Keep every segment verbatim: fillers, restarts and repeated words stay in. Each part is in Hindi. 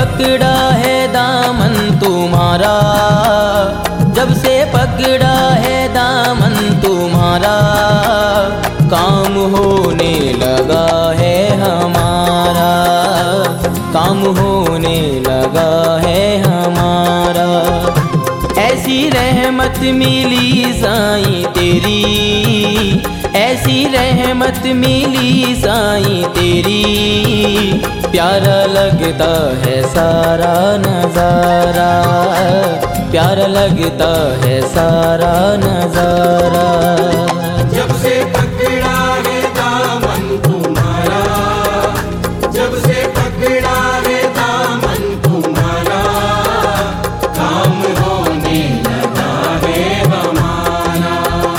पकड़ा है दामन तुम्हारा, जब से पकड़ा है दामन तुम्हारा, काम होने लगा है हमारा, काम होने लगा है हमारा। ऐसी रहमत मिली साईं तेरी, ऐसी रहमत मिली साईं तेरी, प्यारा लगता है सारा नजारा, प्यारा लगता है सारा नजारा। जब से पकड़ा है दामन तुम्हारा, जब से पकड़ा है दामन तुम्हारा, काम होने लगा है हमारा।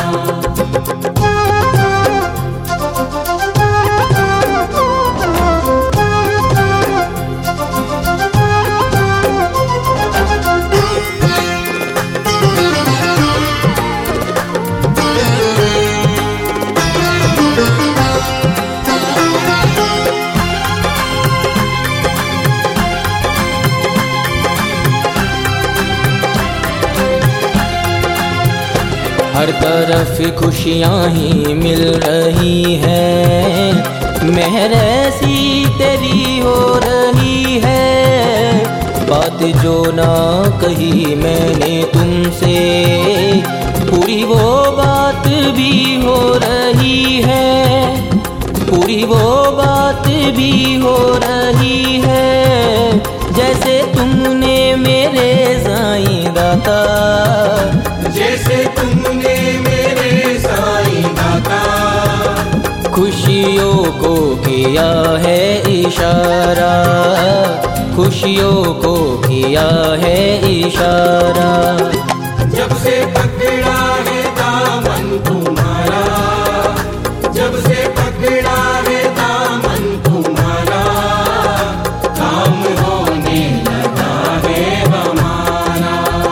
हर तरफ खुशियाँ ही मिल रही है, मेहर ऐसी तेरी हो रही है। बात जो ना कही मैंने तुमसे, पूरी वो बात भी हो रही है, पूरी वो बात भी हो रही है। जैसे तुमने मेरे साईं दाता, जैसे तुमने मेरे साईं दाता, खुशियों को किया है इशारा, खुशियों को किया है इशारा। जब से पकड़ा है दामन तुम्हारा, जब से पकड़ा है दामन तुम्हारा, काम होने लगा है हमारा।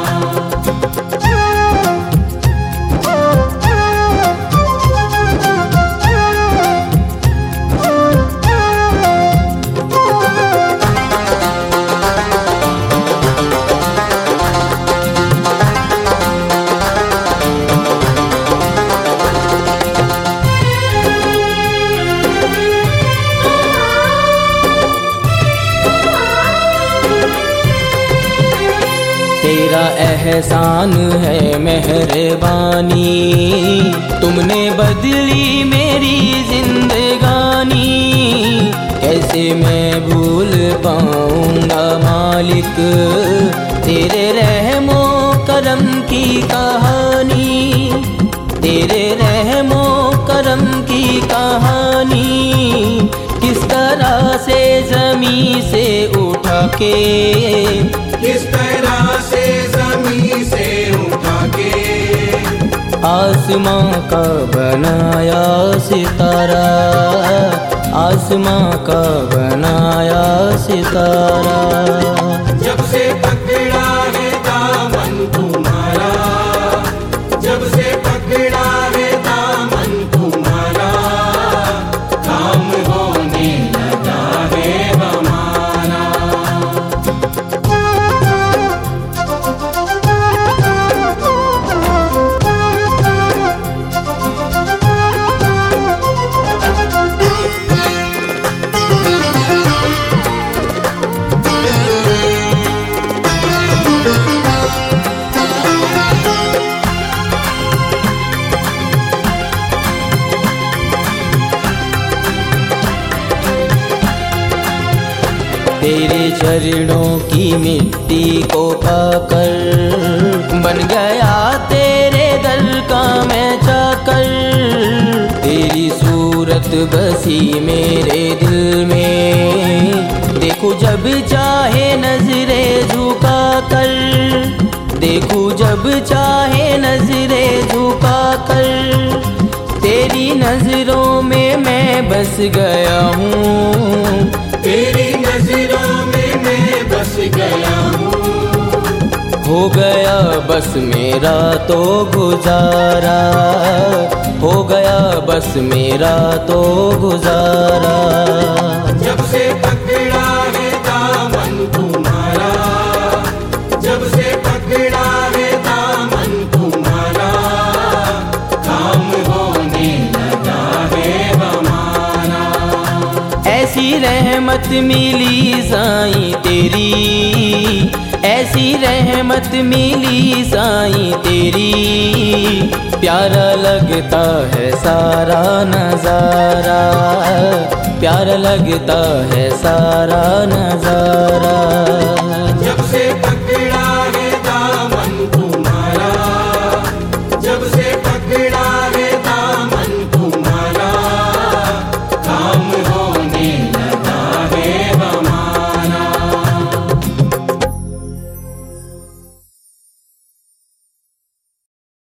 तेरा एहसान है मेहरबानी, तुमने बदली मेरी जिंदगानी। कैसे मैं भूल पाऊंगा मालिक तेरे रहमो करम की कहानी, तेरे रहमो करम की कहानी। किस तरह से ज़मीं से उठा के, किस तरह से ज़मीं से उठा के, आसमां का बनाया सितारा, आसमां का बनाया सितारा। जब से पकड़ा है दामन तुम्हारा, जब से पकड़ा है दामन तुम्हारा, काम होने लगा है हमारा। तेरे चरणों की मिट्टी को पाकर, बन गया तेरे दर का मैं चाकर। तेरी सूरत बसी मेरे दिल में, देखो जब चाहे नजरे झुका कर, देखो जब चाहे नजरे झुका कर। तेरी नजरों में मैं बस गया हूँ, तेरी नजरों में मैं बस गया हूँ। हो गया बस मेरा तो गुजारा, हो गया बस मेरा तो गुजारा। जब से पकड़ा है दामन तुम्हारा, रहमत मिली साईं तेरी, ऐसी रहमत मिली साईं तेरी। प्यारा लगता है सारा नजारा, प्यारा लगता है सारा नजारा।